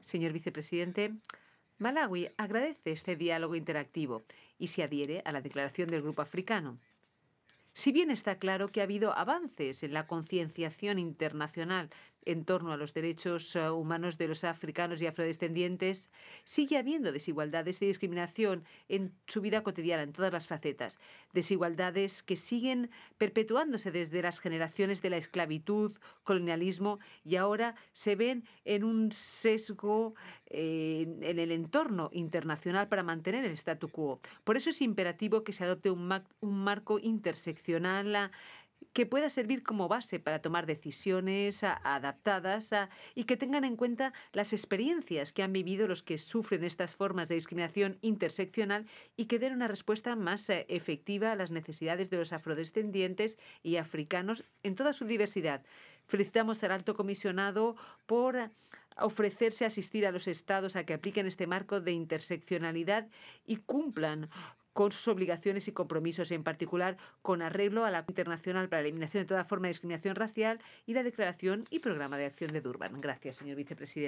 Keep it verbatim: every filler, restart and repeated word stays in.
Señor vicepresidente, Malawi agradece este diálogo interactivo y se adhiere a la declaración del Grupo Africano. Si bien está claro que ha habido avances en la concienciación internacional en torno a los derechos uh, humanos de los africanos y afrodescendientes, sigue habiendo desigualdades y discriminación en su vida cotidiana, en todas las facetas. Desigualdades que siguen perpetuándose desde las generaciones de la esclavitud, colonialismo, y ahora se ven en un sesgo eh, en el entorno internacional para mantener el statu quo. Por eso es imperativo que se adopte un, un marco interseccional que pueda servir como base para tomar decisiones a, adaptadas a, y que tengan en cuenta las experiencias que han vivido los que sufren estas formas de discriminación interseccional y que den una respuesta más eh, efectiva a las necesidades de los afrodescendientes y africanos en toda su diversidad. Felicitamos al Alto Comisionado por ofrecerse a asistir a los Estados a que apliquen este marco de interseccionalidad y cumplan con sus obligaciones y compromisos, en particular con arreglo a la Internacional para la Eliminación de toda forma de discriminación racial y la Declaración y Programa de Acción de Durban. Gracias, señor vicepresidente.